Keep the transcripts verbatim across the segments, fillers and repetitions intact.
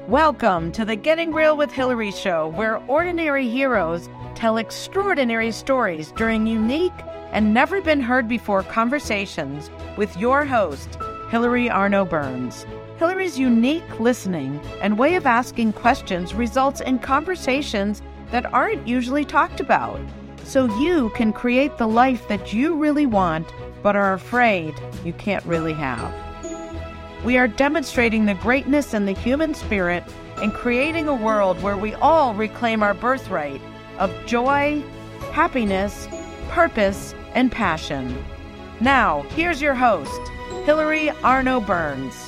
Welcome to the Getting Real with Hillary show, where ordinary heroes tell extraordinary stories during unique and never been heard before conversations with your host, Hillary Arno Burns. Hillary's unique listening and way of asking questions results in conversations that aren't usually talked about, so you can create the life that you really want but are afraid you can't really have. We are demonstrating the greatness in the human spirit and creating a world where we all reclaim our birthright of joy, happiness, purpose, and passion. Now, here's your host, Hillary Arno Burns.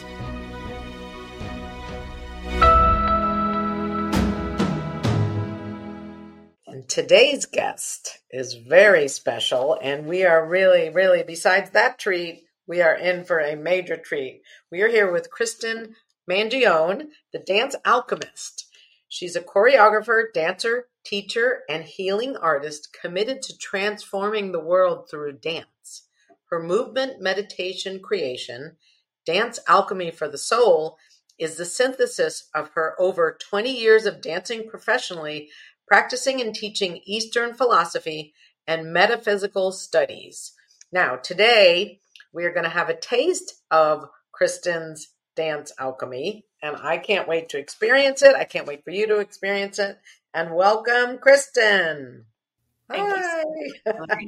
And today's guest is very special, and we are really, really, besides that treat, we are in for a major treat. We are here with Kristen Mangione, the dance alchemist. She's a choreographer, dancer, teacher, and healing artist committed to transforming the world through dance. Her movement, meditation, creation, Dance Alchemy for the Soul, is the synthesis of her over twenty years of dancing professionally, practicing and teaching Eastern philosophy and metaphysical studies. Now, today, we are going to have a taste of Kristen's dance alchemy, and I can't wait to experience it. I can't wait for you to experience it. And welcome, Kristen. Thank Hi. you.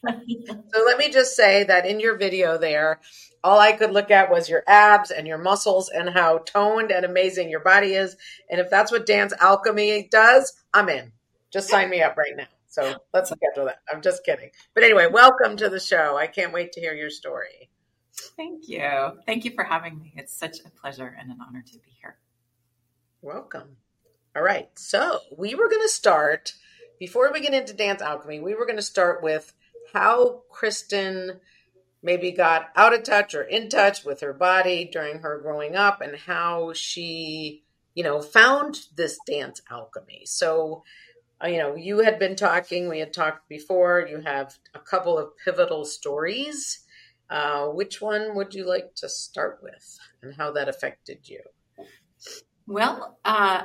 So let me just say that in your video there, all I could look at was your abs and your muscles and how toned and amazing your body is. And if that's what dance alchemy does, I'm in. Just sign me up right now. So let's schedule that. I'm just kidding. But anyway, welcome to the show. I can't wait to hear your story. Thank you. Thank you for having me. It's such a pleasure and an honor to be here. Welcome. All right. So we were going to start, before we get into dance alchemy, we were going to start with how Kristen maybe got out of touch or in touch with her body during her growing up and how she, you know, found this dance alchemy. So you know, you had been talking, we had talked before, you have a couple of pivotal stories. Uh, which one would you like to start with and how that affected you? Well, uh,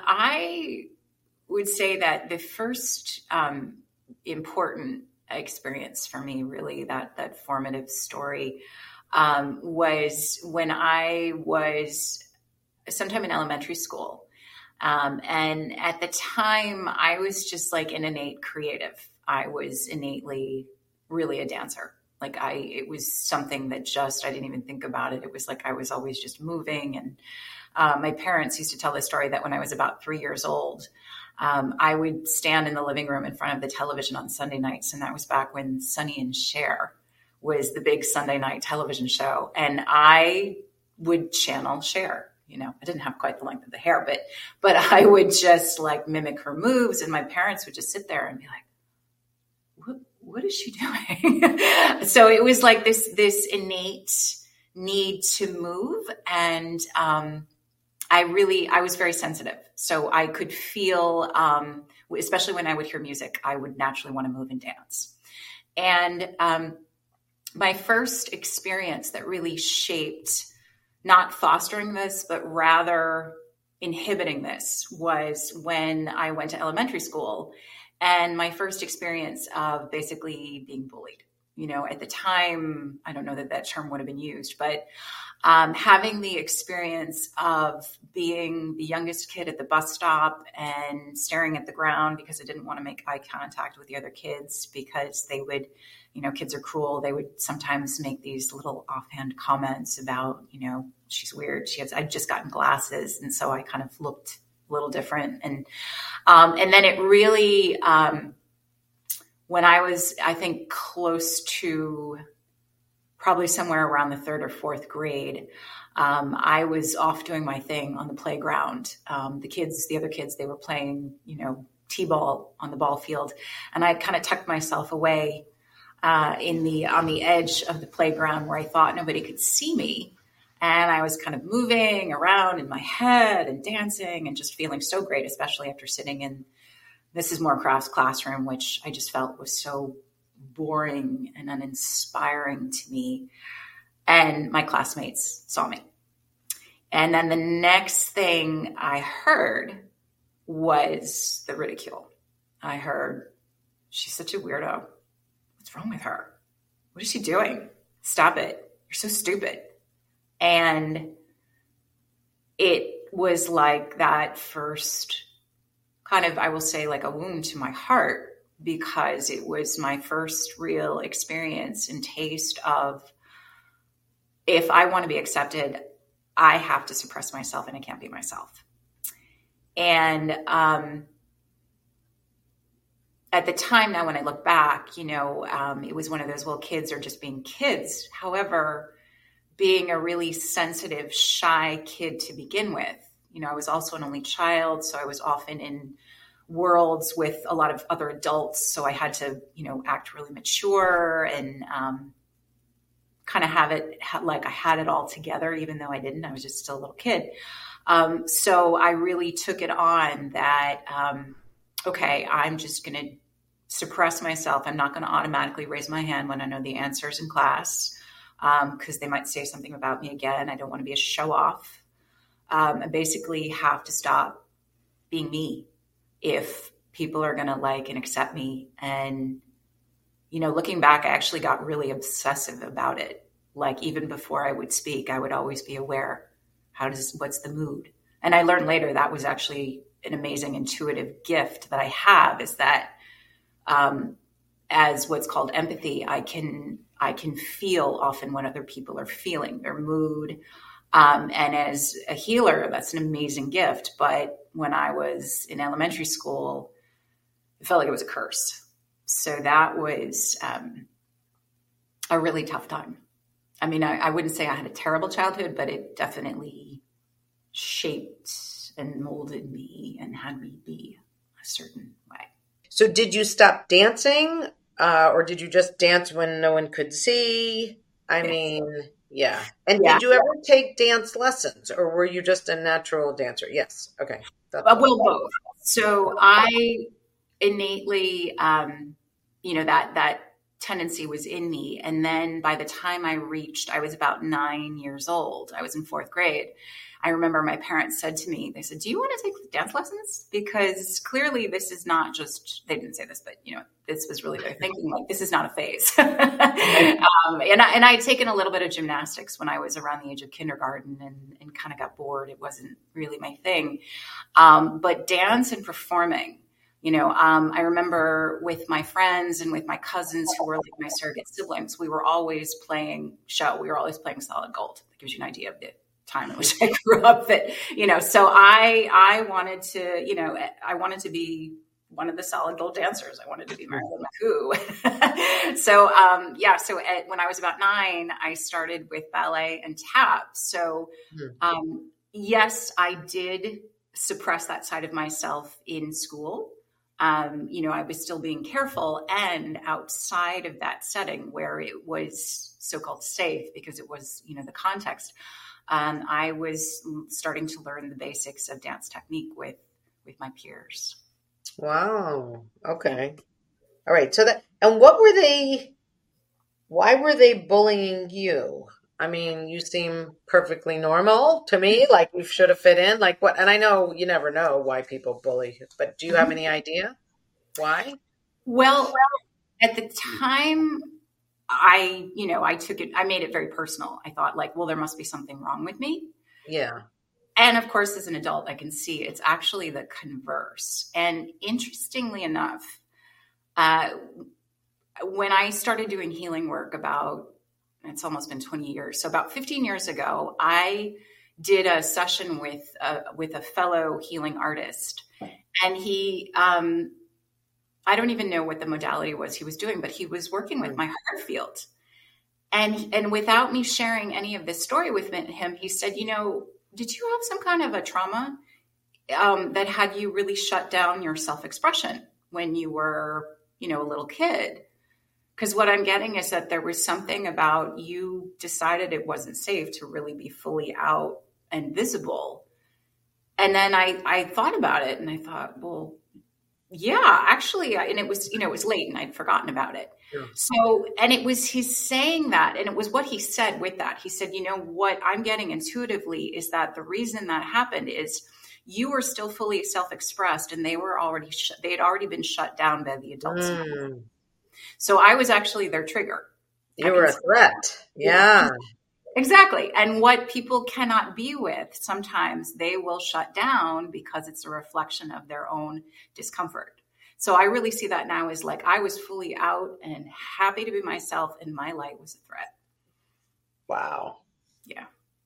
I would say that the first um, important experience for me, really, that, that formative story, um, was when I was sometime in elementary school. Um, and at the time, I was just like an innate creative. I was innately really a dancer. Like I, it was something that just, I didn't even think about it. It was like I was always just moving. And uh, my parents used to tell the story that when I was about three years old, um, I would stand in the living room in front of the television on Sunday nights. And that was back when Sonny and Cher was the big Sunday night television show. And I would channel Cher. You know, I didn't have quite the length of the hair, but, but I would just like mimic her moves, and my parents would just sit there and be like, what, what is she doing? So it was like this, this innate need to move. And, um, I really, I was very sensitive. So I could feel, um, especially when I would hear music, I would naturally want to move and dance. And, um, my first experience that really shaped not fostering this, but rather inhibiting this was when I went to elementary school and my first experience of basically being bullied. You know, at the time, I don't know that that term would have been used, but um, having the experience of being the youngest kid at the bus stop and staring at the ground because I didn't want to make eye contact with the other kids because they would, you know, kids are cruel. They would sometimes make these little offhand comments about, you know, she's weird. She has, I'd just gotten glasses. And so I kind of looked a little different. And, um, and then it really, um, when I was, I think, close to probably somewhere around the third or fourth grade, um, I was off doing my thing on the playground. Um, the kids, the other kids, they were playing, you know, t-ball on the ball field. And I kind of tucked myself away uh, in the, on the edge of the playground where I thought nobody could see me. And I was kind of moving around in my head and dancing and just feeling so great, especially after sitting in Missus Moorcraft's classroom, which I just felt was so boring and uninspiring to me. And my classmates saw me. And then the next thing I heard was the ridicule. I heard, she's such a weirdo. What's wrong with her? What is she doing? Stop it. You're so stupid. And it was like that first kind of, I will say, like a wound to my heart, because it was my first real experience and taste of, if I want to be accepted, I have to suppress myself and I can't be myself. And um, at the time now, when I look back, you know, um, it was one of those, well, kids are just being kids. However, being a really sensitive, shy kid to begin with, you know, I was also an only child. So I was often in worlds with a lot of other adults. So I had to, you know, act really mature and um, kind of have it like I had it all together, even though I didn't. I was just still a little kid. Um, so I really took it on that, um, okay, I'm just going to suppress myself. I'm not going to automatically raise my hand when I know the answers in class, because um, they might say something about me again. I don't want to be a show off. Um, I basically have to stop being me if people are going to like and accept me. And, you know, looking back, I actually got really obsessive about it. Like even before I would speak, I would always be aware, how does, what's the mood? And I learned later that was actually an amazing intuitive gift that I have, is that um, as what's called empathy, I can, I can feel often what other people are feeling, their mood. Um, and as a healer, that's an amazing gift. But when I was in elementary school, it felt like it was a curse. So that was um, a really tough time. I mean, I, I wouldn't say I had a terrible childhood, but it definitely shaped and molded me and had me be a certain way. So did you stop dancing uh, or did you just dance when no one could see? I yes. mean, yeah. And yeah. Did you ever take dance lessons or were you just a natural dancer? Yes. Okay. That's uh, well, both. So I innately, um, you know, that, that tendency was in me. And then by the time I reached, I was about nine years old. I was in fourth grade. I remember my parents said to me, they said, do you want to take dance lessons? Because clearly this is not just, they didn't say this, but you know, this was really their thinking, like, this is not a phase. um, and, I, and I had taken a little bit of gymnastics when I was around the age of kindergarten and, and kind of got bored. It wasn't really my thing. Um, but dance and performing, you know, um, I remember with my friends and with my cousins who were like my surrogate siblings, we were always playing show. We were always playing Solid Gold. That gives you an idea of the time in which I grew up. That, you know, so I, I wanted to, you know, I wanted to be one of the Solid Gold dancers. I wanted to be Marilyn McCoo. so, um, yeah. So at, when I was about nine, I started with ballet and tap. So, um, yes, I did suppress that side of myself in school. Um, you know, I was still being careful, and outside of that setting where it was so-called safe because it was, you know, the context, um, I was starting to learn the basics of dance technique with, with my peers. Wow. Okay. All right. So that, and what were they, why were they bullying you? I mean, you seem perfectly normal to me, like you should have fit in. Like what? And I know you never know why people bully, but do you have any idea why? Well, at the time, I, you know, I took it, I made it very personal. I thought like, well, there must be something wrong with me. Yeah. And of course, as an adult, I can see it's actually the converse. And interestingly enough, uh, when I started doing healing work about, it's almost been twenty years. So about fifteen years ago, I did a session with a, with a fellow healing artist. And he, um, I don't even know what the modality was he was doing, but he was working with my heart field. And, and without me sharing any of this story with him, he said, you know, did you have some kind of a trauma um, that had you really shut down your self-expression when you were, you know, a little kid? Because what I'm getting is that there was something about you decided it wasn't safe to really be fully out and visible. And then I, I thought about it and I thought, well, yeah, actually, and it was, you know, it was late and I'd forgotten about it. Yeah. So, and it was his saying that, and it was what he said with that. He said, you know, what I'm getting intuitively is that the reason that happened is you were still fully self-expressed, and they were already, sh- they had already been shut down by the adults. Mm. So I was actually their trigger. You were a threat. Yeah. Exactly. And what people cannot be with, sometimes they will shut down because it's a reflection of their own discomfort. So I really see that now as like, I was fully out and happy to be myself, and my light was a threat. Wow. Yeah.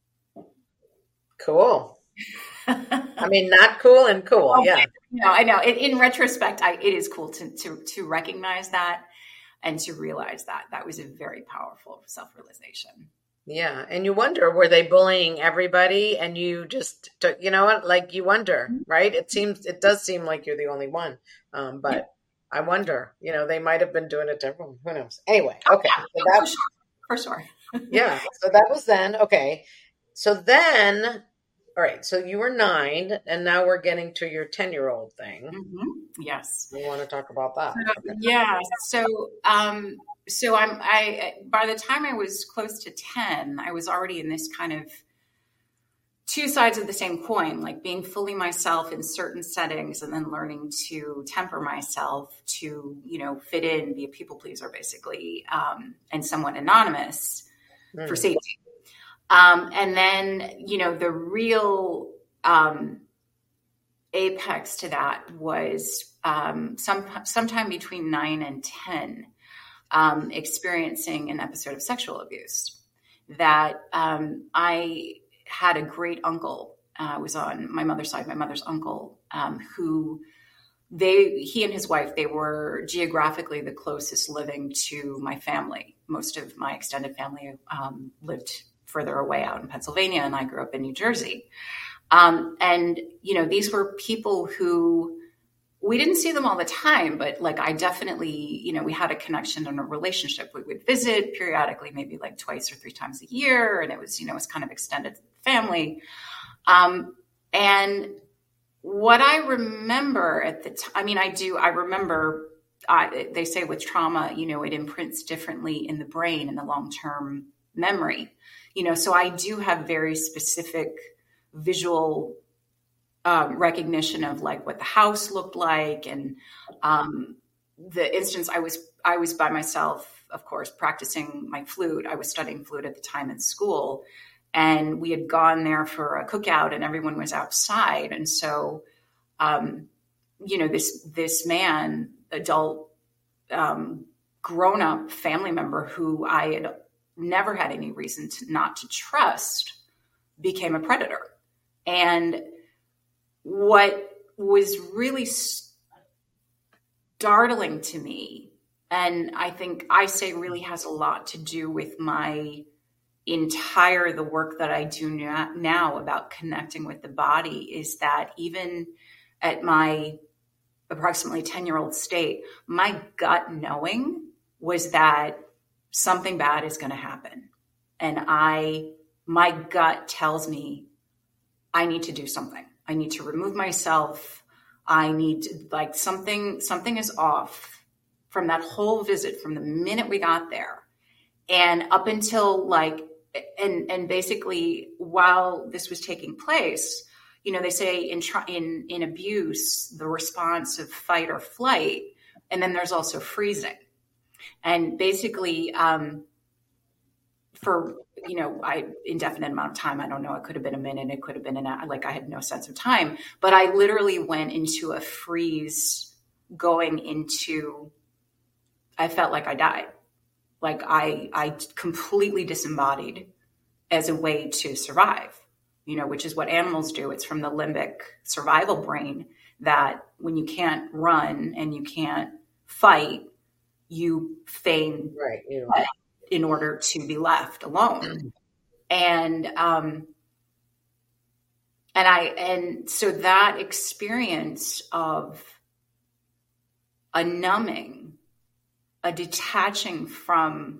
Cool. I mean, not cool and cool. Okay. Yeah. No, I know. In, in retrospect, I, it is cool to, to, to recognize that and to realize that that was a very powerful self-realization. Yeah. And you wonder, were they bullying everybody? And you just took, you know what, like you wonder, right? It seems, it does seem like you're the only one. Um, but yeah. I wonder, you know, they might've been doing it to everyone. Who knows? Anyway. Okay. Oh, yeah. So that, that, for sure. For sure. Yeah. So that was then. Okay. So then, all right. So you were nine, and now we're getting to your ten year old thing. Mm-hmm. Yes. We want to talk about that. So, okay. Yeah. So, um, so I'm, I, by the time I was close to ten, I was already in this kind of two sides of the same coin, like being fully myself in certain settings and then learning to temper myself to, you know, fit in, be a people pleaser basically, um, and somewhat anonymous mm. for safety. Um, and then, you know, the real, um, apex to that was, um, some, sometime between nine and ten, um, experiencing an episode of sexual abuse that, um, I had a great uncle, uh, was on my mother's side, my mother's uncle, um, who they, he and his wife, they were geographically the closest living to my family. Most of my extended family, um, lived further away out in Pennsylvania, and I grew up in New Jersey. Um, and, you know, these were people who we didn't see them all the time, but like, I definitely, you know, we had a connection and a relationship. We would visit periodically, maybe like twice or three times a year. And it was, you know, it was kind of extended family. Um, and what I remember at the time, I mean, I do, I remember, uh, they say with trauma, you know, it imprints differently in the brain in the long-term memory, you know, so I do have very specific visual Um, recognition of like what the house looked like. And um, the instance I was, I was by myself, of course, practicing my flute. I was studying flute at the time in school, and we had gone there for a cookout and everyone was outside. And so, um, you know, this, this man, adult, um, grown up family member who I had never had any reason to not to trust became a predator. And what was really startling to me, and I think I say really has a lot to do with my entire, the work that I do now about connecting with the body, is that even at my approximately ten year old state, my gut knowing was that something bad is going to happen. And I, my gut tells me I need to do something. I need to remove myself. I need to, like, something, something is off from that whole visit, from the minute we got there. And up until like, and, and basically while this was taking place, you know, they say in, in, in abuse, the response of fight or flight, and then there's also freezing. And basically, um, for, you know, I indefinite amount of time, I don't know, it could have been a minute, it could have been an hour, like I had no sense of time, but I literally went into a freeze going into, I felt like I died. Like I, I completely disembodied as a way to survive, you know, which is what animals do. It's from the limbic survival brain that when you can't run and you can't fight, you feign right, yeah. in order to be left alone. And, um, and I, and so that experience of a numbing, a detaching from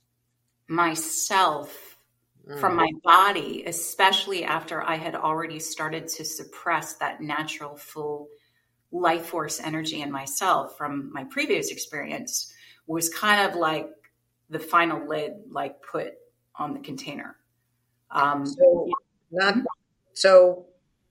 myself, mm. from my body, especially after I had already started to suppress that natural full life force energy in myself from my previous experience, was kind of like the final lid, like put on the container. Um, so not, so,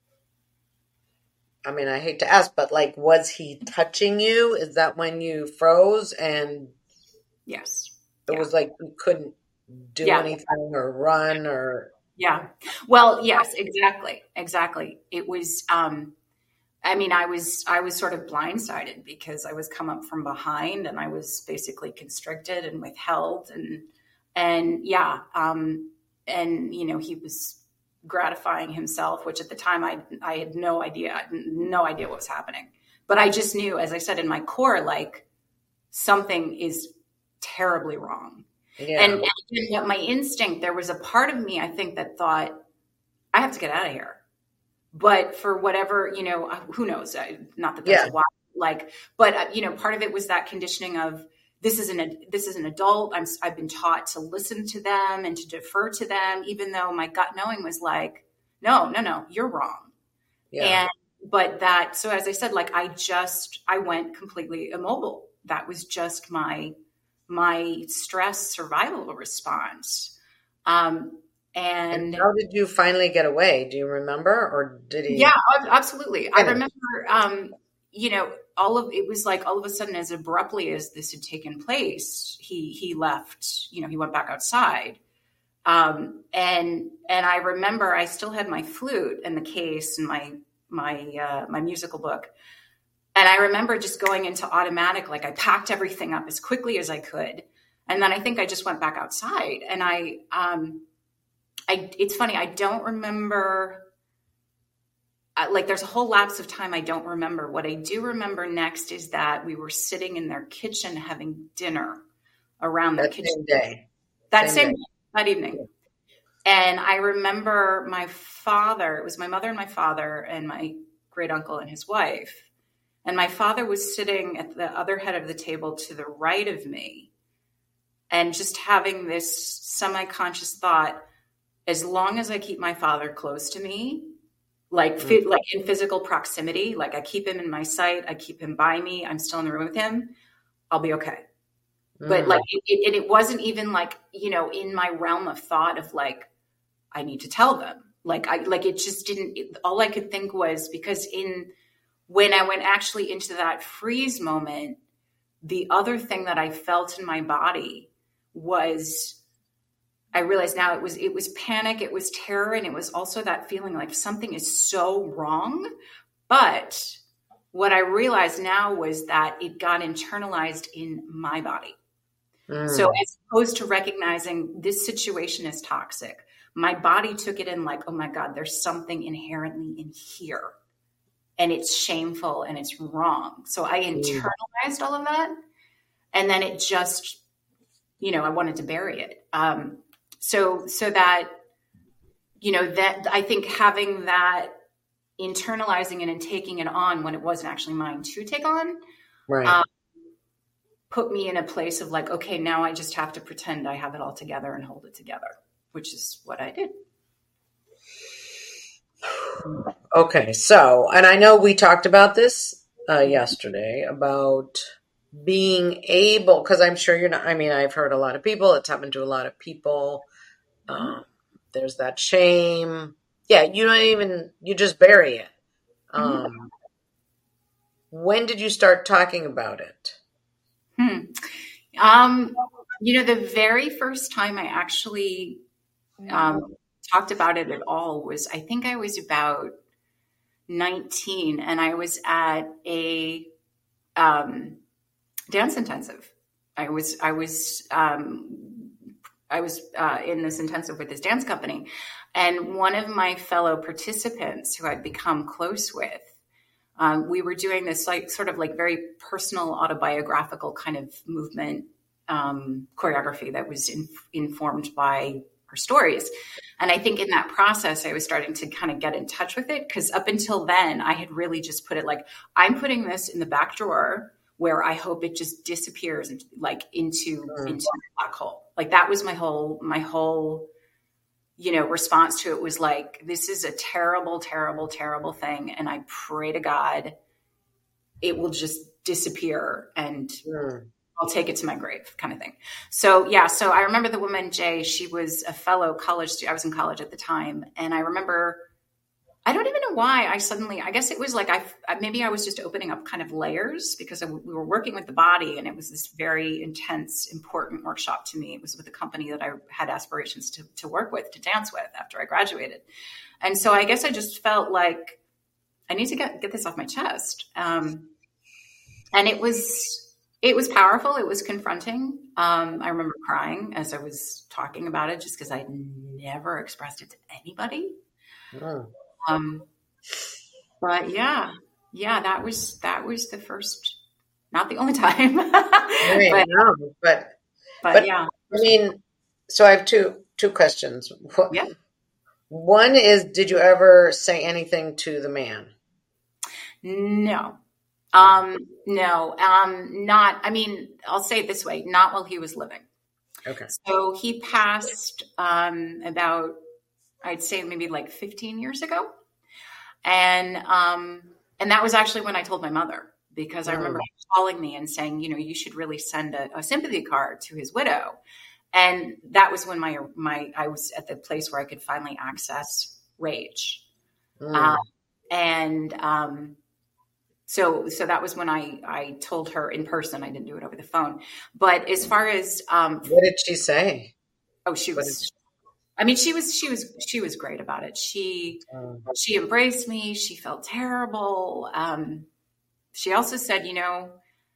I mean, I hate to ask, but like, was he touching you? Is that when you froze and yes. it Yeah. was like you couldn't do Yeah. anything or run or? Yeah. Well, yes, exactly. Exactly. It was, um, I mean, I was, I was sort of blindsided because I was come up from behind and I was basically constricted and withheld and, and yeah. Um, and, you know, he was gratifying himself, which at the time I, I had no idea, I had no idea what was happening, but I just knew, as I said, in my core, like something is terribly wrong. Yeah. And, and my instinct, there was a part of me, I think, that thought, I have to get out of here. But for whatever, you know, who knows? Not that that's Yeah. a lot, like, but you know, part of it was that conditioning of this is an this is an adult. I'm I've been taught to listen to them and to defer to them, even though my gut knowing was like, no, no, no, you're wrong. Yeah. And but that, so as I said, like I just I went completely immobile. That was just my my stress survival response. Um, And, And how did you finally get away? Do you remember, or did he? Yeah, absolutely. I remember, um, you know, all of it was like all of a sudden, as abruptly as this had taken place, he he left. You know, he went back outside, um, and and I remember I still had my flute and the case and my my uh, my musical book, and I remember just going into automatic. Like I packed everything up as quickly as I could, and then I think I just went back outside, and I. Um, I, it's funny. I don't remember, uh, like there's a whole lapse of time I don't remember. What I do remember next is that we were sitting in their kitchen having dinner around the That kitchen. same day. That Same same, day. that evening. And I remember my father, it was my mother and my father and my great uncle and his wife. And my father was sitting at the other head of the table to the right of me and just having this semi-conscious thought, as long as I keep my father close to me, like fit, like in physical proximity, like I keep him in my sight, I keep him by me, I'm still in the room with him, I'll be okay. Mm. But like, it, it, and it wasn't even like, you know, in my realm of thought of like, I need to tell them. Like I, like it just didn't, it, all I could think was because in, when I went actually into that freeze moment, the other thing that I felt in my body was, I realized now it was, it was panic, it was terror. And it was also that feeling like something is so wrong. But what I realized now was that it got internalized in my body. Mm. So as opposed to recognizing this situation is toxic, my body took it in like, oh my God, there's something inherently in here and it's shameful and it's wrong. So I internalized all of that. And then it just, you know, I wanted to bury it. Um, So, so that, you know, that I think having that internalizing it and taking it on when it wasn't actually mine to take on, right. um, put me in a place of like, okay, now I just have to pretend I have it all together and hold it together, which is what I did. Okay. So, and I know we talked about this uh, yesterday about being able, because I'm sure you're not, I mean, I've heard a lot of people, it's happened to a lot of people. Um, there's that shame. Yeah, you don't even, you just bury it. Um, mm-hmm. When did you start talking about it? Hmm. Um, you know, the very first time I actually um, talked about it at all was, I think I was about nineteen and I was at a um, dance intensive. I was, I was, um, I was uh, in this intensive with this dance company, and one of my fellow participants who I'd become close with, um, we were doing this like sort of like very personal autobiographical kind of movement um, choreography that was in, informed by her stories. And I think in that process, I was starting to kind of get in touch with it because up until then, I had really just put it like, I'm putting this in the back drawer where I hope it just disappears into, like into, mm. into the black hole. Like that was my whole, my whole, you know, response to it was like, this is a terrible, terrible, terrible thing. And I pray to God, it will just disappear. And, mm. I'll take it to my grave kind of thing. So yeah, so I remember the woman, Jay, she was a fellow college student. I was in college at the time. And I remember, I don't even know why I suddenly, I guess it was like, I maybe I was just opening up kind of layers because I, we were working with the body, and it was this very intense, important workshop to me. It was with a company that I had aspirations to, to work with, to dance with after I graduated. And so I guess I just felt like I need to get, get this off my chest. Um, and it was, It was powerful. It was confronting. Um, I remember crying as I was talking about it, just because I'd never expressed it to anybody. Oh. Um, but yeah, yeah, that was that was the first, not the only time. Right, but, no, but, but but yeah, I mean, so I have two two questions. yeah. One is, did you ever say anything to the man? No. Um, no, um, not, I mean, I'll say it this way, not while he was living. Okay. So he passed, um, about, I'd say maybe like fifteen years ago. And, um, and that was actually when I told my mother, because I remember Mm. calling me and saying, you know, you should really send a, a sympathy card to his widow. And that was when my, my, I was at the place where I could finally access rage. Mm. Um, and, um, So, so that was when I, I told her in person. I didn't do it over the phone. But as far as, um, What did she say? oh, she What was, did she- I mean, she was, she was, she was great about it. She, Mm. she embraced me. She felt terrible. Um, she also said, you know,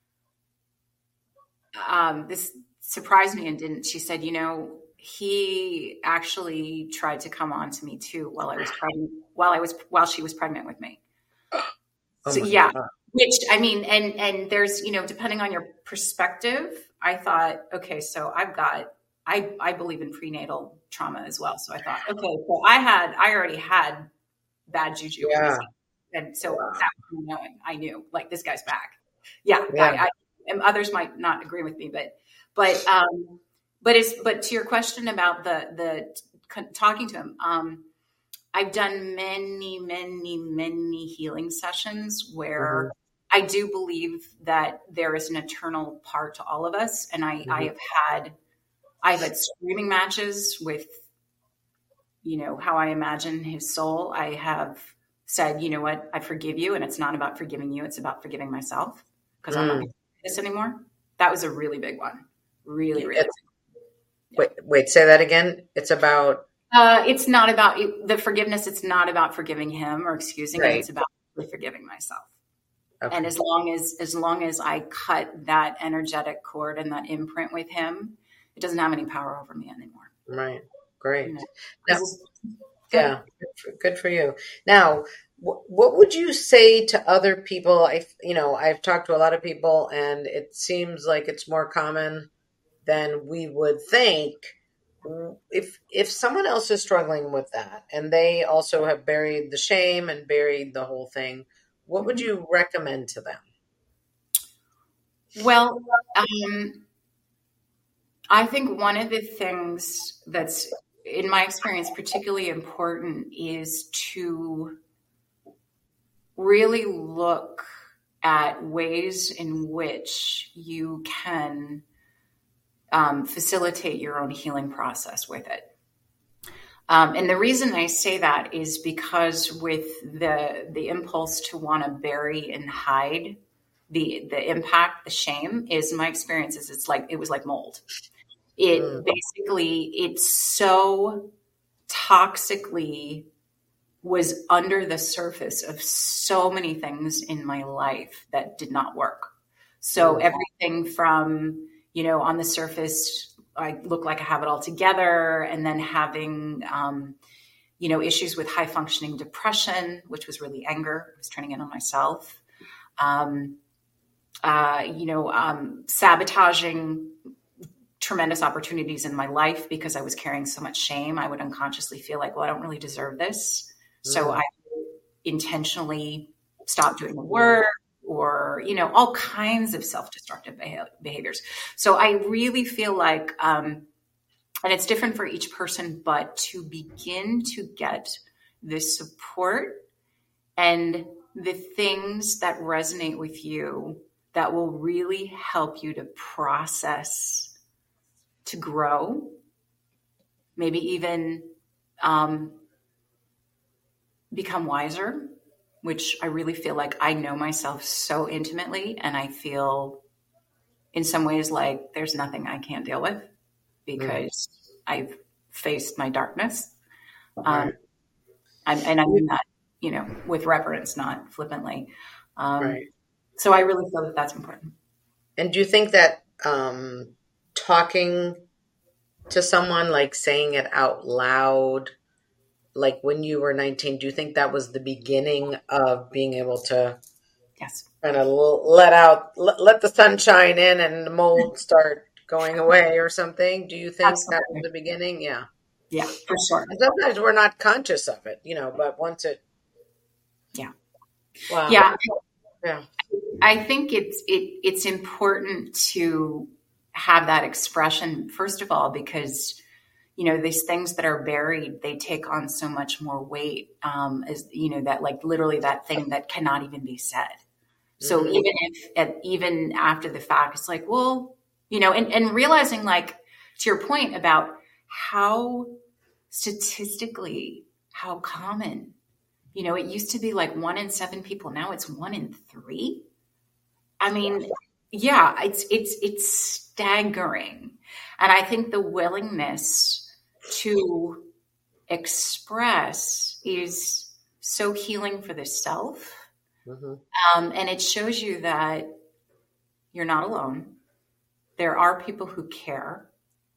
um, this surprised me and didn't, she said, you know, he actually tried to come on to me too while I was pregnant, while I was, while she was pregnant with me. Oh So my yeah, God. which I mean, and, and there's, you know, depending on your perspective, I thought, okay, so I've got, I, I believe in prenatal trauma as well. So I thought, okay, so I had, I already had bad juju. Yeah. And so that was knowing, I knew like this guy's back. Yeah. Yeah. I, I, and others might not agree with me, but, but, um, but it's, but to your question about the, the talking to him, um, I've done many, many, many healing sessions where mm-hmm. I do believe that there is an eternal part to all of us. And I, mm-hmm. I have had, I've had screaming matches with, you know, how I imagine his soul. I have said, you know what, I forgive you. And it's not about forgiving you. It's about forgiving myself because mm. I'm not going to do this anymore. That was a really big one. Really, really. It's, yeah. Wait, wait, say that again. It's about. Uh, it's not about the forgiveness. It's not about forgiving him or excusing right. him. It's about forgiving myself. Okay. And as long as, as long as I cut that energetic cord and that imprint with him, it doesn't have any power over me anymore. Right. Great. You know? Now, yeah. Good for, good for you. Now, wh- what would you say to other people? I, you know, I've talked to a lot of people and it seems like it's more common than we would think. If if someone else is struggling with that and they also have buried the shame and buried the whole thing, what would you recommend to them? Well, um, I think one of the things that's, in my experience, particularly important is to really look at ways in which you can Um, facilitate your own healing process with it. Um, and the reason I say that is because with the the impulse to want to bury and hide the the impact, the shame, is my experience is it's like, it was like mold. It mm. basically, it's so toxically was under the surface of so many things in my life that did not work. So mm. everything from, you know, on the surface, I look like I have it all together. And then having, um, you know, issues with high functioning depression, which was really anger. I was turning in on myself. Um, uh, you know, um, sabotaging tremendous opportunities in my life because I was carrying so much shame. I would unconsciously feel like, well, I don't really deserve this. Mm. So I intentionally stopped doing the work. Or, you know, all kinds of self-destructive behaviors. So I really feel like, um, and it's different for each person, but to begin to get the support and the things that resonate with you that will really help you to process, to grow, maybe even um, become wiser, which I really feel like I know myself so intimately, and I feel in some ways like there's nothing I can't deal with because mm. I've faced my darkness. Um, right. I'm, and I mean that, you know, with reverence, not flippantly. Um, right. So I really feel that that's important. And do you think that um, talking to someone, like saying it out loud, like when you were nineteen, do you think that was the beginning of being able to yes. kind of let out, let, let the sunshine in and the mold start going away or something? Do you think Absolutely. That was the beginning? Yeah. Yeah, for sure. And sometimes we're not conscious of it, you know, but once it. Yeah. Wow. Yeah. Yeah. I think it's it it's important to have that expression, first of all, because, you know, these things that are buried, they take on so much more weight, um, as, you know, that like literally that thing that cannot even be said. So mm-hmm. even if, at, even after the fact, it's like, well, you know, and, and realizing, like, to your point about how statistically, how common, you know, it used to be like one in seven people. Now it's one in three. I mean, yeah, it's, it's, it's staggering. And I think the willingness to express is so healing for the self. Mm-hmm. Um, and it shows you that you're not alone. There are people who care.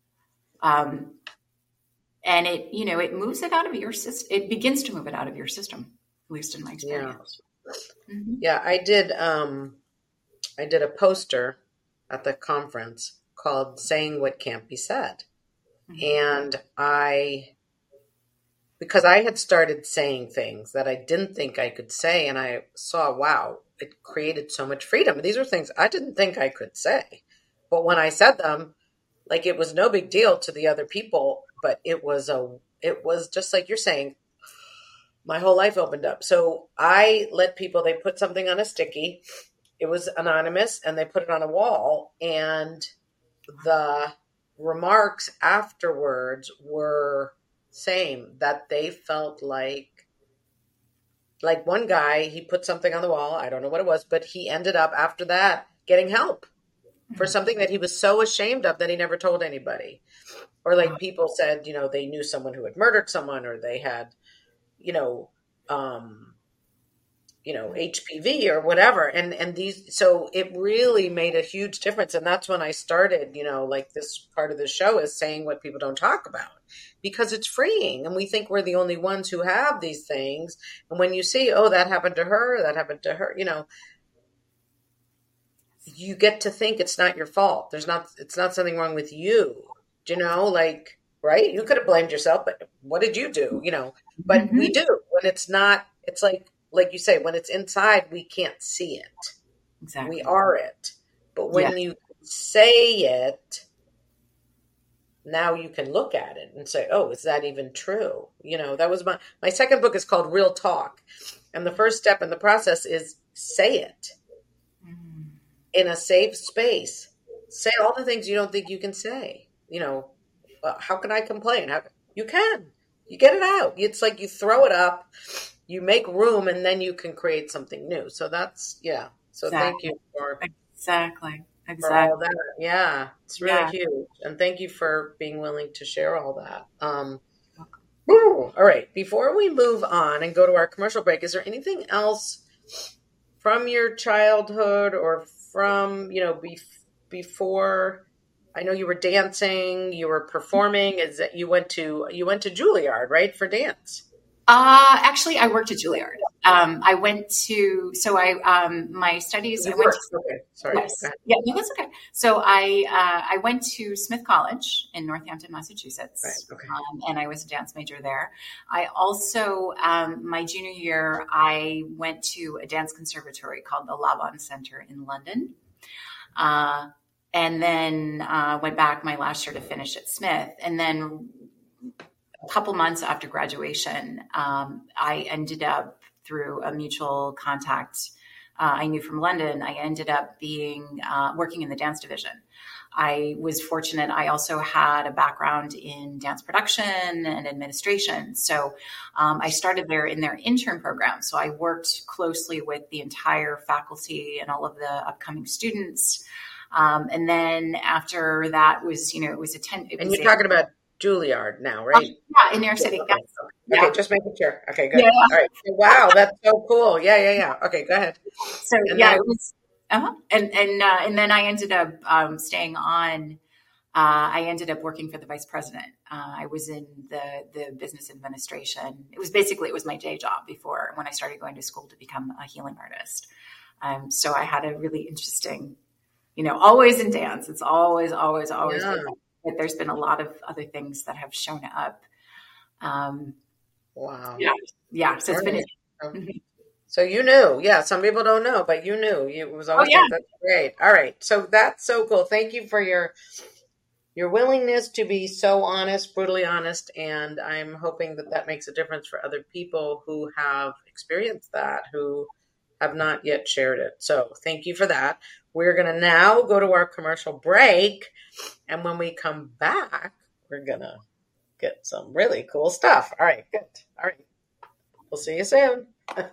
Um, and it, you know, it moves it out of your system. It begins to move it out of your system, at least in my experience. Yeah, mm-hmm. yeah I did. Um, I did a poster at the conference called Saying What Can't Be Said. Mm-hmm. And I, because I had started saying things that I didn't think I could say, and I saw, wow, it created so much freedom. These are things I didn't think I could say. But when I said them, like, it was no big deal to the other people, but it was a, it was just like you're saying, my whole life opened up. So I let people, they put something on a sticky. It was anonymous, and they put it on a wall, and the remarks afterwards were same, that they felt like, like one guy, he put something on the wall. I don't know what it was, but he ended up after that getting help for something that he was so ashamed of that he never told anybody. Or like people said, you know, they knew someone who had murdered someone, or they had, you know, um, you know, H P V or whatever. And, and these, so it really made a huge difference. And that's when I started, you know, like this part of the show is saying what people don't talk about, because it's freeing. And we think we're the only ones who have these things. And when you see, oh, that happened to her, that happened to her, you know, you get to think it's not your fault. There's not, it's not something wrong with you, you know, like, right. You could have blamed yourself, but what did you do? You know, but mm-hmm. we do when it's not, it's like, like you say, when it's inside, we can't see it. Exactly. We are it. But when yeah. you say it, now you can look at it and say, oh, is that even true? You know, that was my, my second book is called Real Talk. And the first step in the process is say it mm. in a safe space. Say all the things you don't think you can say. You know, uh, how can I complain? How, you can. You get it out. It's like you throw it up. You make room, and then you can create something new. So that's, yeah. So exactly. Thank you for exactly, exactly. For all that. Yeah, it's really yeah. huge. And thank you for being willing to share all that. Um, woo, all right. Before we move on and go to our commercial break, is there anything else from your childhood or from, you know, be- before? I know you were dancing, you were performing. Is that you went to you went to Juilliard, right, for dance? Uh, actually, I worked at Juilliard. Um, I went to, so I, um, my studies, you I went worked. to, okay. Sorry. Yes. Yeah, no, that's okay. So I, uh, I went to Smith College in Northampton, Massachusetts. Right. Okay. Um, and I was a dance major there. I also, um, my junior year, I went to a dance conservatory called the Laban Center in London. Uh, and then, uh, went back my last year to finish at Smith. And then a couple months after graduation, um, I ended up through a mutual contact uh, I knew from London, I ended up being uh, working in the dance division. I was fortunate. I also had a background in dance production and administration. So um, I started there in their intern program. So I worked closely with the entire faculty and all of the upcoming students. Um, and then after that was, you know, it was a ten. It and was you're a, talk about Juilliard now, right? Um, yeah, in New York City. Okay, Okay, okay. yeah. Just making sure. Okay, good. Yeah. All right. Wow, that's so cool. Yeah, yeah, yeah. Okay, go ahead. So and yeah, then- it was, uh-huh. and and uh, and then I ended up um, staying on. Uh, I ended up working for the vice president. Uh, I was in the the business administration. It was basically it was my day job before when I started going to school to become a healing artist. Um, so I had a really interesting, you know, always in dance. It's always, always, always. Yeah. But there's been a lot of other things that have shown up. Um, wow. yeah, yeah. So it's been. Okay. So you knew, yeah. Some people don't know, but you knew. You, it was always Oh, yeah. that's great. All right, so that's so cool. Thank you for your your willingness to be so honest, brutally honest, and I'm hoping that that makes a difference for other people who have experienced that, who have not yet shared it. So thank you for that. We're going to now go to our commercial break, and when we come back, we're going to get some really cool stuff. All right, good. All right, we'll see you soon.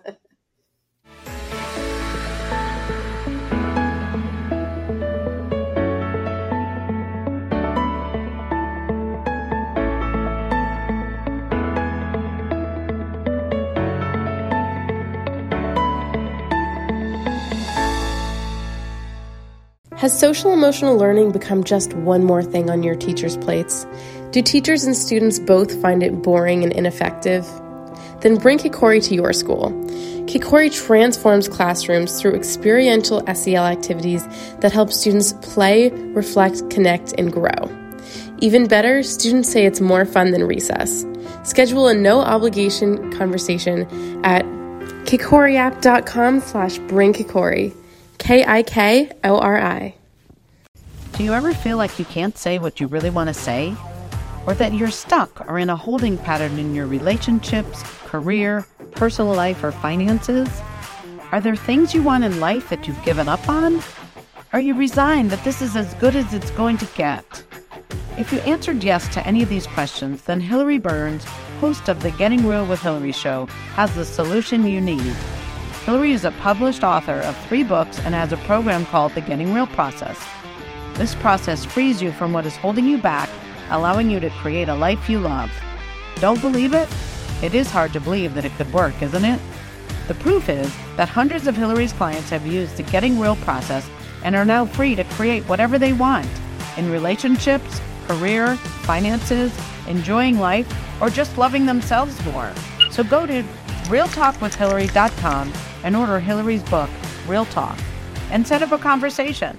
Has social emotional learning become just one more thing on your teachers' plates? Do teachers and students both find it boring and ineffective? Then bring Kikori to your school. Kikori transforms classrooms through experiential S E L activities that help students play, reflect, connect, and grow. Even better, students say it's more fun than recess. Schedule a no-obligation conversation at kikoriapp.com slash bring Kikori. K I K O R I. Do you ever feel like you can't say what you really want to say? Or that you're stuck or in a holding pattern in your relationships, career, personal life, or finances? Are there things you want in life that you've given up on? Are you resigned that this is as good as it's going to get? If you answered yes to any of these questions, then Hillary Burns, host of the Getting Real with Hillary show, has the solution you need. Hillary is a published author of three books and has a program called the Getting Real Process. This process frees you from what is holding you back, allowing you to create a life you love. Don't believe it? It is hard to believe that it could work, isn't it? The proof is that hundreds of Hillary's clients have used the Getting Real process and are now free to create whatever they want in relationships, career, finances, enjoying life, or just loving themselves more. So go to real talk with hillary dot com and order Hillary's book, Real Talk, and set up a conversation.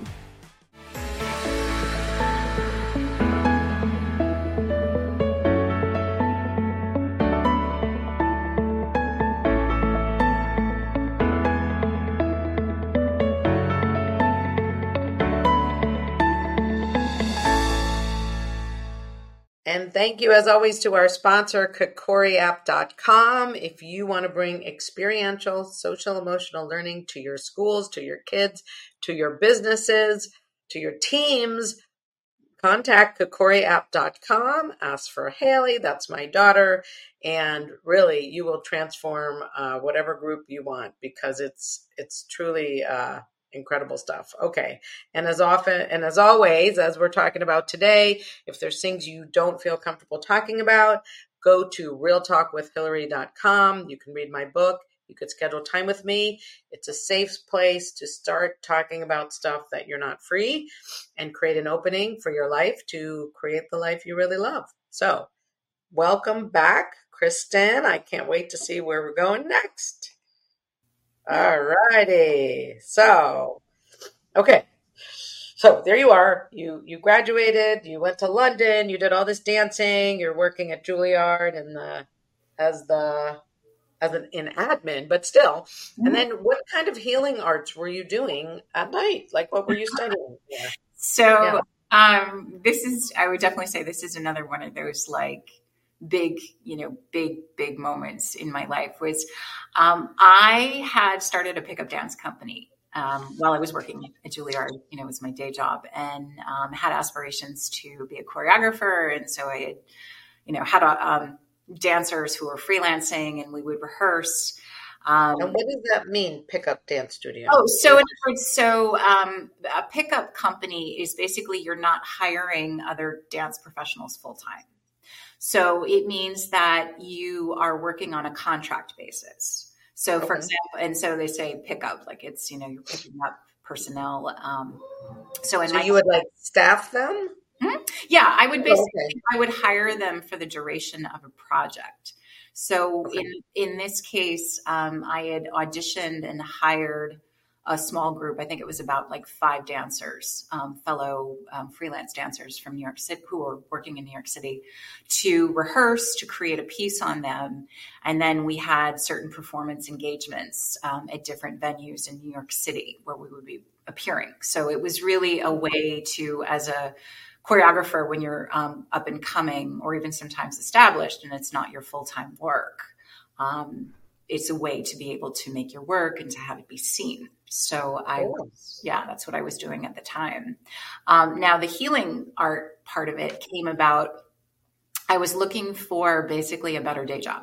And thank you, as always, to our sponsor, kikori app dot com. If you want to bring experiential social emotional learning to your schools, to your kids, to your businesses, to your teams, contact kikori app dot com. Ask for Haley, that's my daughter, and really, you will transform uh, whatever group you want, because it's it's truly uh, incredible stuff. Okay. And as often, and as always, as we're talking about today, if there's things you don't feel comfortable talking about, go to real talk with hillary dot com. You can read my book. You could schedule time with me. It's a safe place to start talking about stuff that you're not free and create an opening for your life to create the life you really love. So welcome back, Kristen. I can't wait to see where we're going next. All righty. So, okay. So there you are. You you graduated. You went to London. You did all this dancing. You're working at Juilliard and the as the as an in admin, but still. Mm-hmm. And then, what kind of healing arts were you doing at night? Like, what were you studying? Yeah. So, yeah. um, this is. I would definitely say this is another one of those like big, you know, big, big moments in my life was um, I had started a pickup dance company um, while I was working at Juilliard. You know, it was my day job, and um, had aspirations to be a choreographer. And so I had, you know, had a, um, dancers who were freelancing, and we would rehearse. Um, and what does that mean, pickup dance studio? Oh, so in other words, so um, a pickup company is basically you're not hiring other dance professionals full time. So it means that you are working on a contract basis. So okay. for example, and so they say pickup, like it's, you know, you're picking up personnel. Um, so in so my you would like staff them? Mm-hmm. Yeah, I would basically, oh, okay. I would hire them for the duration of a project. So okay. in, in this case, um, I had auditioned and hired a small group. I think it was about like five dancers, um, fellow um, freelance dancers from New York City who were working in New York City to rehearse, to create a piece on them. And then we had certain performance engagements um, at different venues in New York City where we would be appearing. So it was really a way to, as a choreographer, when you're um, up and coming or even sometimes established and it's not your full-time work, um, it's a way to be able to make your work and to have it be seen. So I, was, yeah, that's what I was doing at the time. Um, now the healing art part of it came about. I was looking for basically a better day job.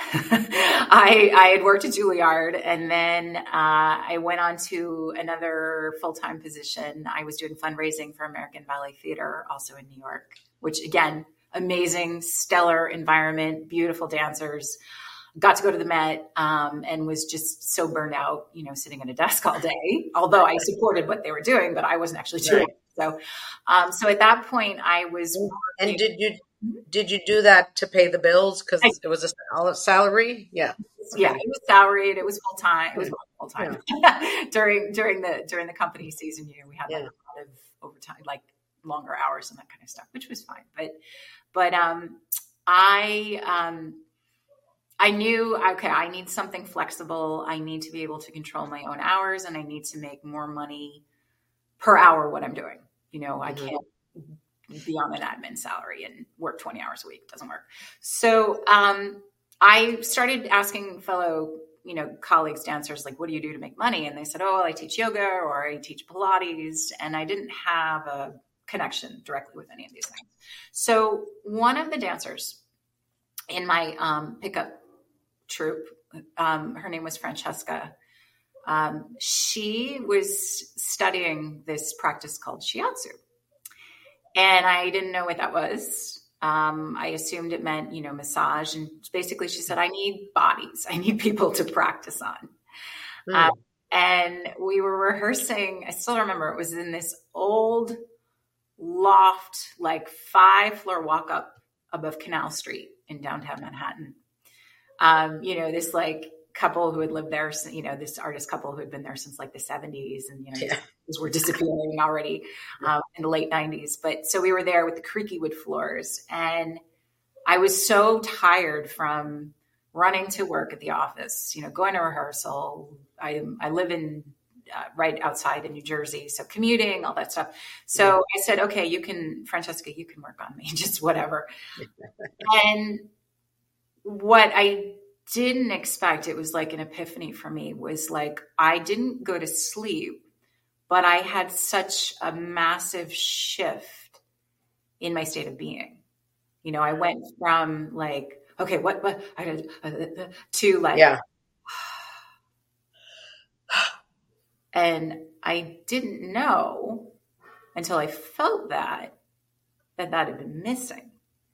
I, I had worked at Juilliard, and then uh, I went on to another full-time position. I was doing fundraising for American Ballet Theater, also in New York, which again, amazing, stellar environment, beautiful dancers. Got to go to the Met um, and was just so burned out, you know, sitting at a desk all day, although I supported what they were doing, but I wasn't actually doing it. So, um, so at that point I was. And did you, did you do that to pay the bills? Cause I, it was a salary. Yeah. Yeah. It was salaried. It was full time. It was full time yeah. during, during the, during the company season year, we had like yeah. a lot of overtime, like longer hours and that kind of stuff, which was fine. But, but, um, I, um, I knew, okay, I need something flexible. I need to be able to control my own hours, and I need to make more money per hour what I'm doing. You know, mm-hmm. I can't be on an admin salary and work twenty hours a week. It doesn't work. So um, I started asking fellow, you know, colleagues, dancers, like, what do you do to make money? And they said, oh, well, I teach yoga or I teach Pilates. And I didn't have a connection directly with any of these things. So one of the dancers in my um, pickup troupe, um, her name was Francesca. Um, she was studying this practice called shiatsu. And I didn't know what that was. Um, I assumed it meant, you know, massage. And basically she said, I need bodies. I need people to practice on. Mm. Um, and we were rehearsing. I still remember it was in this old loft, like five floor walk up above Canal Street in downtown Manhattan. Um, you know, this like couple who had lived there, you know, this artist couple who had been there since like the seventies, and, you know, yeah. were disappearing already um, in the late nineties. But so we were there with the creaky wood floors, and I was so tired from running to work at the office, you know, going to rehearsal. I, I live in uh, right outside in New Jersey, so commuting, all that stuff. So yeah. I said, okay, you can, Francesca, you can work on me, just whatever. And what I didn't expect, it was like an epiphany for me, was like, I didn't go to sleep, but I had such a massive shift in my state of being. You know, I went from like, okay, what, what, I did, uh, to like, yeah. And I didn't know until I felt that, that that had been missing.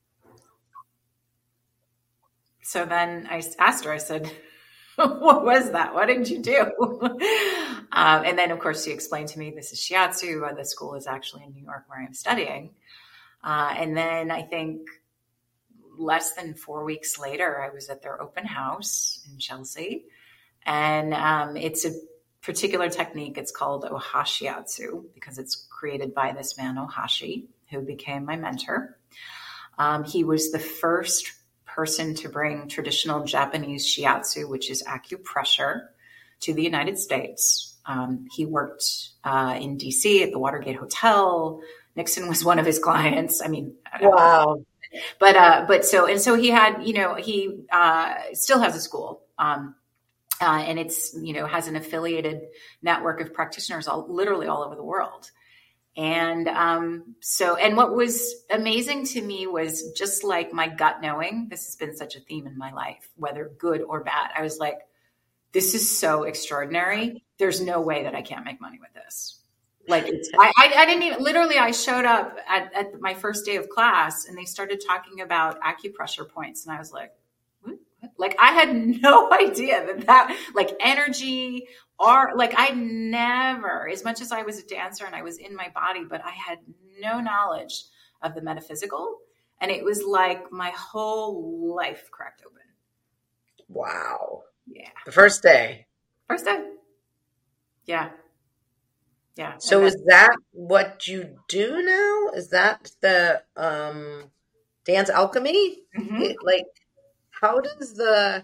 So then I asked her, I said, what was that? What did you do? um, and then, of course, she explained to me, this is shiatsu. Uh, the school is actually in New York where I'm studying. Uh, and then I think less than four weeks later, I was at their open house in Chelsea. And um, it's a particular technique. It's called Ohashiatsu because it's created by this man, Ohashi, who became my mentor. Um, he was the first person to bring traditional Japanese shiatsu, which is acupressure, to the United States. Um, he worked uh, in D C at the Watergate Hotel. Nixon was one of his clients. I mean, wow. But, uh, but so, and so he had, you know, he, uh, still has a school, um, uh, and it's, you know, has an affiliated network of practitioners all literally all over the world. And, um, so, and what was amazing to me was just like my gut knowing, this has been such a theme in my life, whether good or bad. I was like, this is so extraordinary. There's no way that I can't make money with this. Like, it's, I, I, I didn't even, literally, I showed up at, at my first day of class and they started talking about acupressure points. And I was like, what? Like, I had no idea that that, like, energy or like, I never, as much as I was a dancer and I was in my body, but I had no knowledge of the metaphysical. And it was like my whole life cracked open. Wow. Yeah. The first day. First day. Yeah. Yeah. So is that what you do now? Is that the um, dance alchemy? Mm-hmm. It, like, how does the...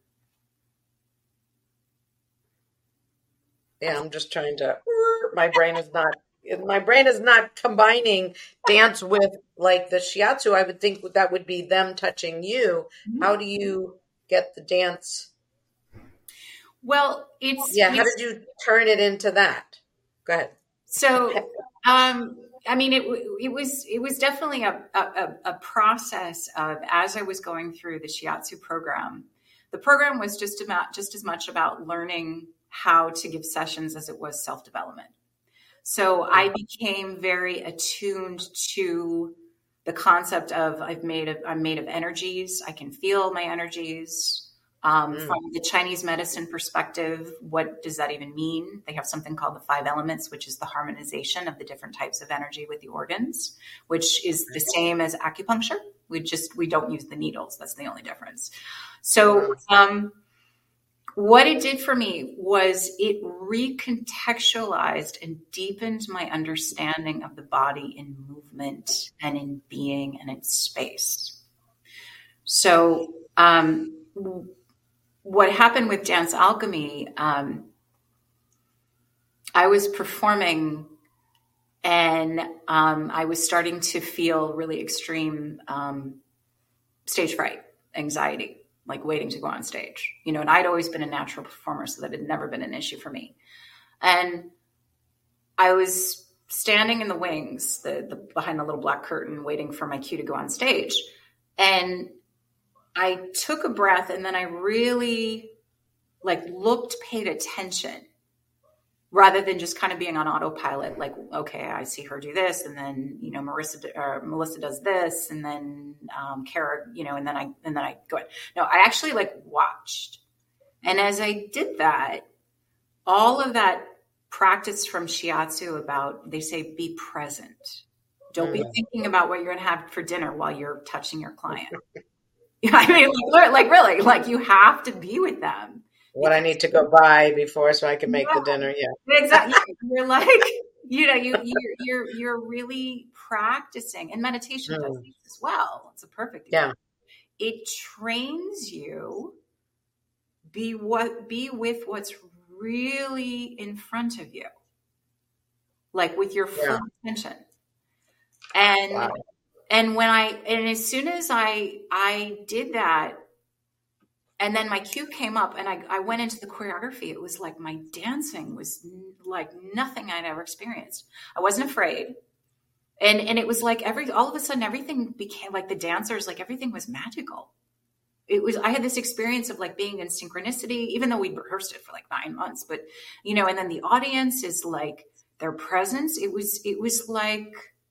Yeah, I'm just trying to... My brain is not... My brain is not combining dance with, like, the shiatsu. I would think that would be them touching you. Mm-hmm. How do you get the dance? Well, it's... Yeah, it's, how did you turn it into that? Go ahead. So, um, I mean, it it was it was definitely a, a a process of, as I was going through the shiatsu program. The program was just about just as much about learning how to give sessions as it was self-development. So I became very attuned to the concept of I've made of I'm made of energies. I can feel my energies. Um, mm. From the Chinese medicine perspective, what does that even mean? They have something called the five elements, which is the harmonization of the different types of energy with the organs, which is the same as acupuncture. We just, we don't use the needles. That's the only difference. So, um, what it did for me was it recontextualized and deepened my understanding of the body in movement and in being and in space. So, um, what happened with Dance Alchemy, um, I was performing and um, I was starting to feel really extreme um, stage fright, anxiety, like waiting to go on stage. You know, and I'd always been a natural performer, so that had never been an issue for me. And I was standing in the wings, the, the behind the little black curtain, waiting for my cue to go on stage. And I took a breath and then I really like looked, paid attention rather than just kind of being on autopilot. Like, okay, I see her do this. And then, you know, Marissa or Melissa does this. And then um, Kara, you know, and then I, and then I go ahead. No, I actually like watched. And as I did that, all of that practice from shiatsu about, they say, be present. Don't be thinking about what you're going to have for dinner while you're touching your client. I mean, like, like really, like you have to be with them. What I need to go buy before so I can make yeah, the dinner. Yeah, exactly. You're like, you know, you you're you're you're really practicing, and meditation mm. does this as well. It's a perfect example. Yeah. It trains you be what be with what's really in front of you, like with your full yeah. attention, and. Wow. And when I, and as soon as I, I did that, and then my cue came up and I, I went into the choreography, it was like my dancing was like nothing I'd ever experienced. I wasn't afraid. And, and it was like every, all of a sudden everything became like the dancers, like everything was magical. It was, I had this experience of like being in synchronicity, even though we rehearsed it for like nine months, but you know, and then the audience is like their presence. It was, it was like,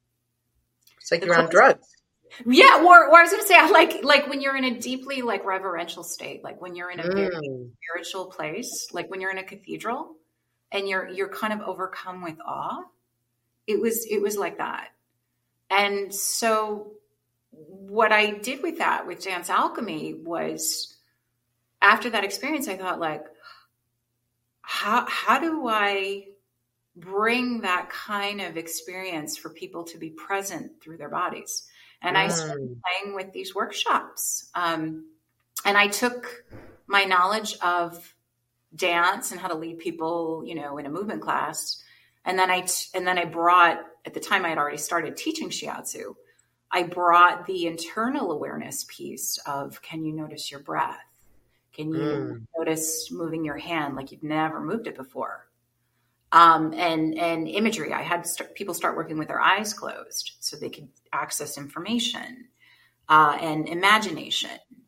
it's like you're on drugs. Yeah. Or, or I was going to say, I like, like when you're in a deeply like reverential state, like when you're in a mm. very spiritual place, like when you're in a cathedral and you're, you're kind of overcome with awe. It was, it was like that. And so what I did with that, with Dance Alchemy was after that experience, I thought like, how, how do I bring that kind of experience for people to be present through their bodies? And mm. I started playing with these workshops. Um, and I took my knowledge of dance and how to lead people, you know, in a movement class. And then I, t- and then I brought, at the time I had already started teaching shiatsu. I brought the internal awareness piece of, can you notice your breath? Can you mm. notice moving your hand like you've never moved it before? Um, and, and imagery. I had st- people start working with their eyes closed so they could access information, uh, and imagination.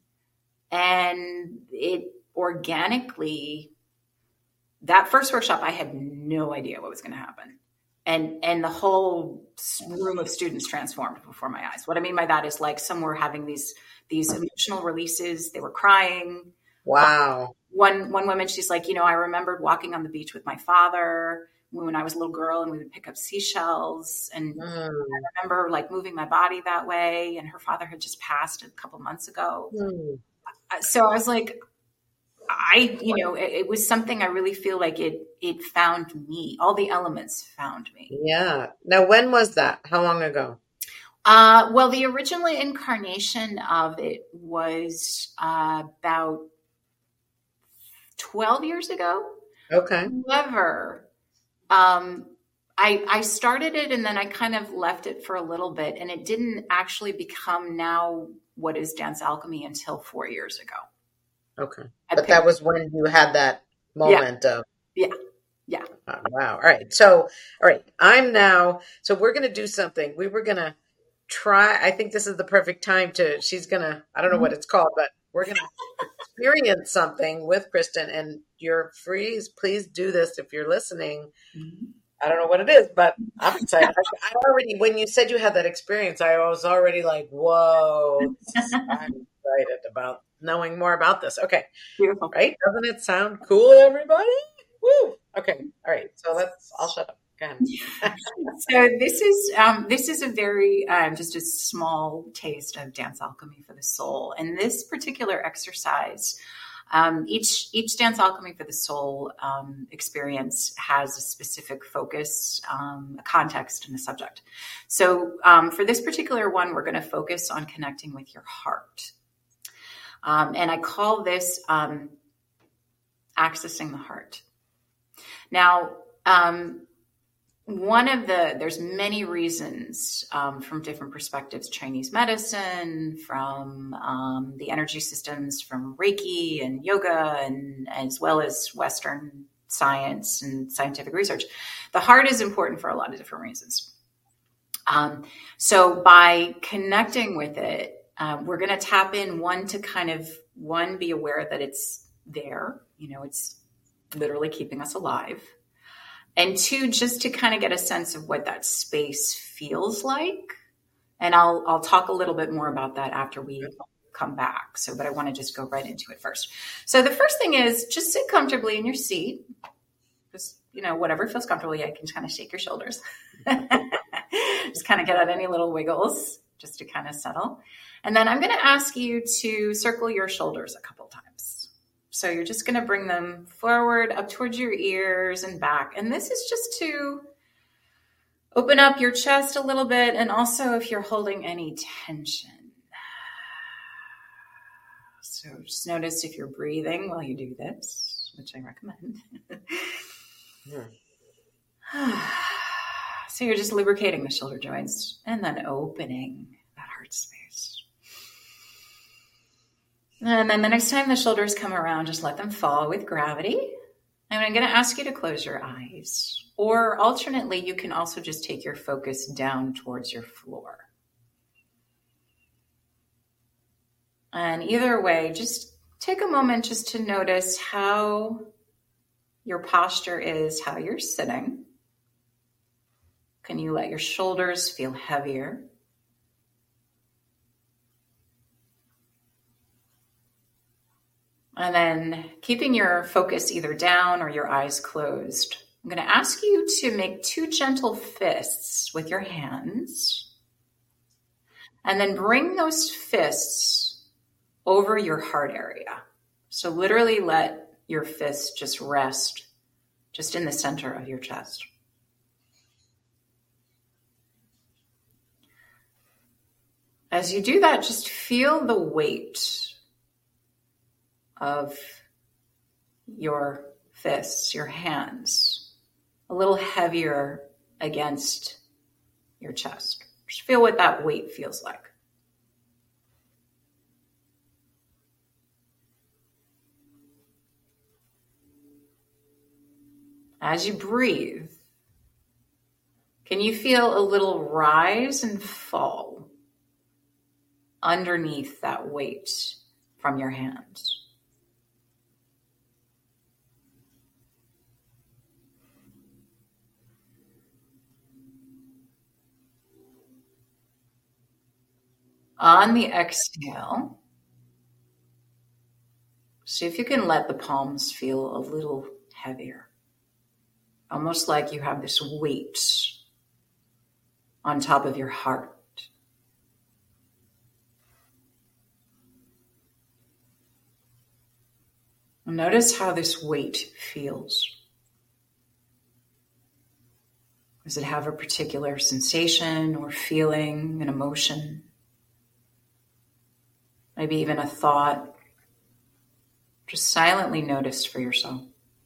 And it organically, that first workshop, I had no idea what was going to happen. And, and the whole room of students transformed before my eyes. What I mean by that is, like, some were having these, these emotional releases. They were crying. Wow. One, one woman, she's like, you know, I remembered walking on the beach with my father when I was a little girl, and we would pick up seashells. And mm. I remember, like, moving my body that way. And her father had just passed a couple months ago. Mm. So I was like, I, you know, it, it was something I really feel like it, it found me. All the elements found me. Yeah. Now, when was that? How long ago? Uh, well, the original incarnation of it was uh, about twelve years ago. Okay. However, um, I, I started it and then I kind of left it for a little bit, and it didn't actually become now what is Dance Alchemy until four years ago. Okay. I but that was when you had that moment yeah. of. Yeah. Yeah. Oh, wow. All right. So, all right. I'm now, so we're going to do something. We were going to try, I think this is the perfect time to, she's going to, I don't know what it's called, but we're going to experience something with Kristen, and you're free. Please do this if you're listening. Mm-hmm. I don't know what it is, but I'm excited. I, I already, when you said you had that experience, I was already like, whoa, I'm excited about knowing more about this. Okay. Beautiful. Right? Doesn't it sound cool, everybody? Woo. Okay. All right. So let's, I'll shut up. Go ahead. So this is, um, this is a very, um, just a small taste of Dance Alchemy for the Soul. And this particular exercise, Um, each, each Dance Alchemy for the Soul um, experience has a specific focus, um, a context, and a subject. So um, for this particular one, we're going to focus on connecting with your heart. Um, and I call this um, accessing the heart. Now, um, one of the, there's many reasons um, from different perspectives, Chinese medicine, from um, the energy systems, from Reiki and yoga, and as well as Western science and scientific research. The heart is important for a lot of different reasons. Um, so by connecting with it, uh, we're going to tap in, one, to kind of, one, be aware that it's there, you know, it's literally keeping us alive. And two, just to kind of get a sense of what that space feels like. And I'll I'll talk a little bit more about that after we come back. So, but I want to just go right into it first. So the first thing is, just sit comfortably in your seat. Just, you know, whatever feels comfortable. Yeah, you can kind of shake your shoulders. Just kind of get out any little wiggles just to kind of settle. And then I'm going to ask you to circle your shoulders a couple times. So you're just going to bring them forward, up towards your ears and back. And this is just to open up your chest a little bit. And also if you're holding any tension. So just notice if you're breathing while you do this, which I recommend. Yeah. So you're just lubricating the shoulder joints and then opening that heart space. And then the next time the shoulders come around, just let them fall with gravity. And I'm going to ask you to close your eyes. Or alternately, you can also just take your focus down towards your floor. And either way, just take a moment just to notice how your posture is, how you're sitting. Can you let your shoulders feel heavier? And then keeping your focus either down or your eyes closed, I'm going to ask you to make two gentle fists with your hands. And then bring those fists over your heart area. So literally let your fists just rest just in the center of your chest. As you do that, just feel the weight of your fists, your hands, a little heavier against your chest. Just feel what that weight feels like. As you breathe, can you feel a little rise and fall underneath that weight from your hands? On the exhale, see if you can let the palms feel a little heavier. Almost like you have this weight on top of your heart. Notice how this weight feels. Does it have a particular sensation or feeling, an emotion? Maybe even a thought. Just silently notice for yourself.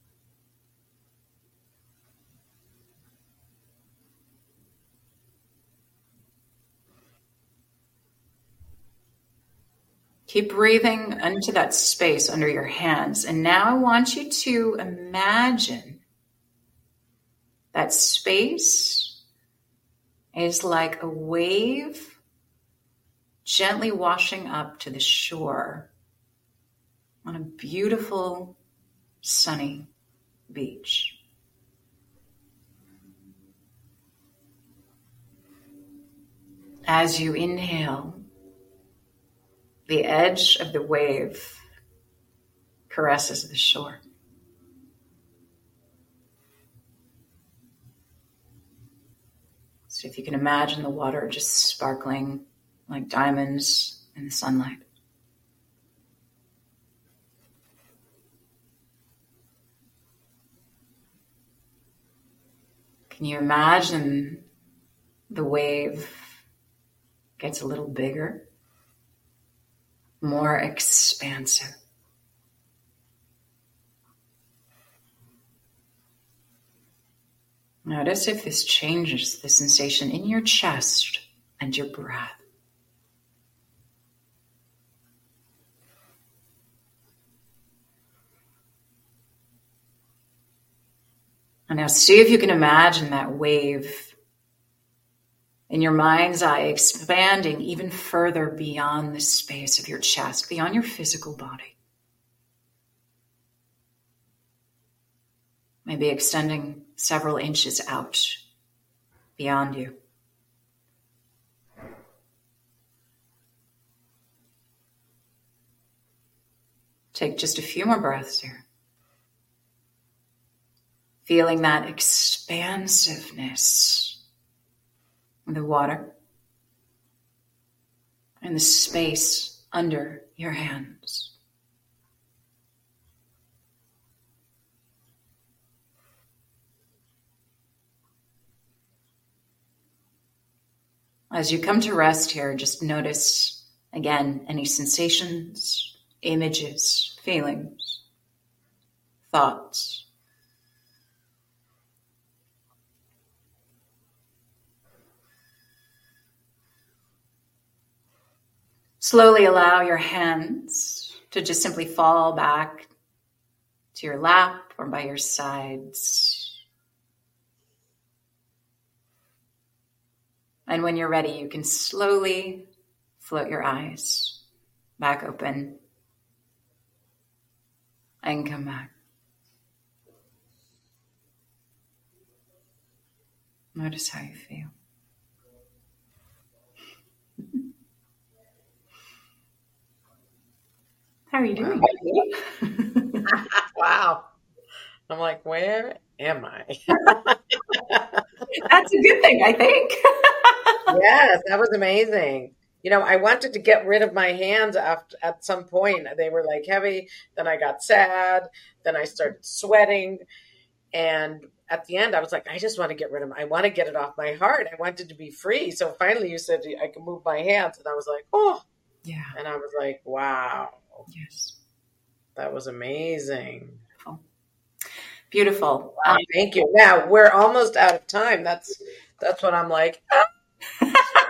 Keep breathing into that space under your hands. And now I want you to imagine that space is like a wave gently washing up to the shore on a beautiful, sunny beach. As you inhale, the edge of the wave caresses the shore. So if you can imagine the water just sparkling like diamonds in the sunlight. Can you imagine the wave gets a little bigger, more expansive? Notice if this changes the sensation in your chest and your breath. And now see if you can imagine that wave in your mind's eye expanding even further beyond the space of your chest, beyond your physical body. Maybe extending several inches out beyond you. Take just a few more breaths here. Feeling that expansiveness in the water and the space under your hands. As you come to rest here, just notice again any sensations, images, feelings, thoughts. Slowly allow your hands to just simply fall back to your lap or by your sides. And when you're ready, you can slowly float your eyes back open and come back. Notice how you feel. How are you doing? Wow. Wow. I'm like, where am I? That's a good thing, I think. Yes, that was amazing. You know, I wanted to get rid of my hands after, at some point. They were like heavy. Then I got sad. Then I started sweating. And at the end, I was like, I just want to get rid of them. I want to get it off my heart. I wanted to be free. So finally you said I can move my hands. And I was like, oh. Yeah. And I was like, wow. Yes. That was amazing. Beautiful. Beautiful. Wow, thank you. Now we're almost out of time. That's that's what I'm like.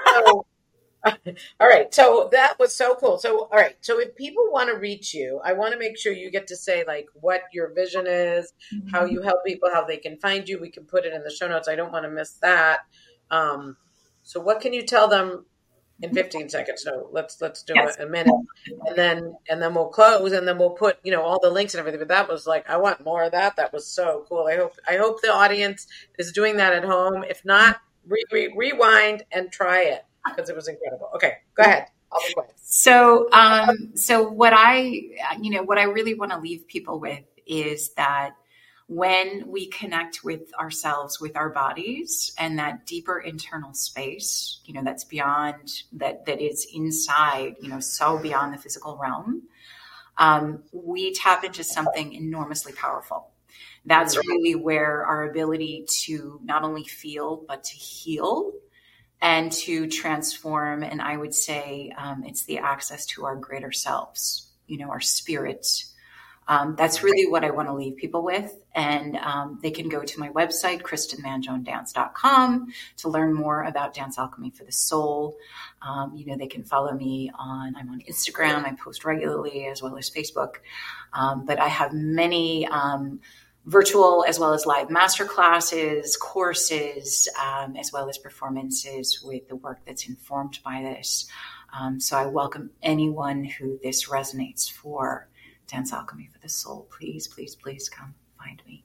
So, all right. So that was so cool. So, all right. So if people want to reach you, I want to make sure you get to say like what your vision is, mm-hmm. how you help people, how they can find you. We can put it in the show notes. I don't want to miss that. Um, so what can you tell them in fifteen seconds? So let's, let's do yes. it a minute, and then, and then we'll close, and then we'll put, you know, all the links and everything. But that was like, I want more of that. That was so cool. I hope, I hope the audience is doing that at home. If not, re- re- rewind and try it. Because it was incredible. Okay, go ahead. I'll be quiet. So, um, so what I, you know, what I really want to leave people with is that when we connect with ourselves, with our bodies, and that deeper internal space, you know, that's beyond, that that is inside, you know, so beyond the physical realm, um, we tap into something enormously powerful. That's really where our ability to not only feel, but to heal and to transform. And I would say um, it's the access to our greater selves, you know, our spirits. Um, that's really what I want to leave people with. And um, they can go to my website, kristen mangione dance dot com, to learn more about Dance Alchemy for the Soul. Um, you know, they can follow me on, I'm on Instagram. I post regularly, as well as Facebook. Um, but I have many um virtual as well as live masterclasses, courses, um, as well as performances with the work that's informed by this. Um, so I welcome anyone who this resonates for. Dance Alchemy for the Soul. Please, please, please come find me.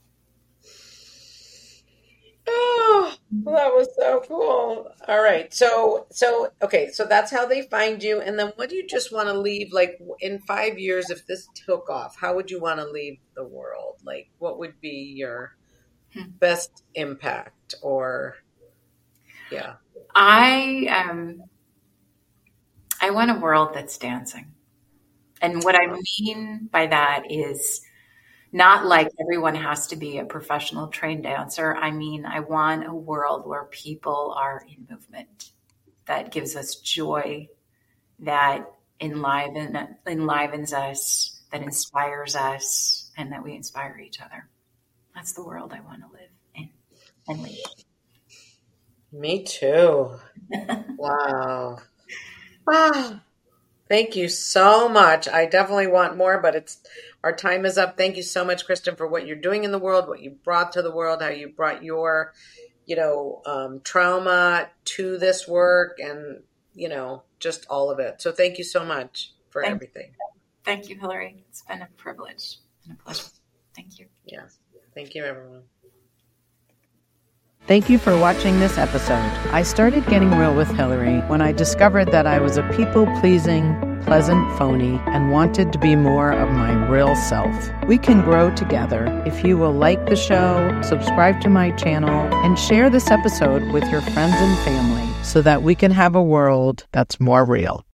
Oh, that was so cool. All right. So, so, okay. So that's how they find you. And then what do you just want to leave? Like in five years, if this took off, how would you want to leave the world? Like what would be your hmm. best impact or, yeah. I, um, I want a world that's dancing. And what I mean by that is not like everyone has to be a professional trained dancer. I mean, I want a world where people are in movement, that gives us joy, that enliven, enlivens us, that inspires us, and that we inspire each other. That's the world I want to live in and lead. Me too. Wow. Wow. Thank you so much. I definitely want more, but it's our time is up. Thank you so much, Kristen, for what you're doing in the world, what you brought to the world, how you brought your, you know, um, trauma to this work, and, you know, just all of it. So thank you so much for thank everything. You. Thank you, Hillary. It's been a privilege and a pleasure. Thank you. Yes. Thank you, everyone. Thank you for watching this episode. I started getting real with Hillary when I discovered that I was a people-pleasing, pleasant phony and wanted to be more of my real self. We can grow together if you will like the show, subscribe to my channel, and share this episode with your friends and family so that we can have a world that's more real.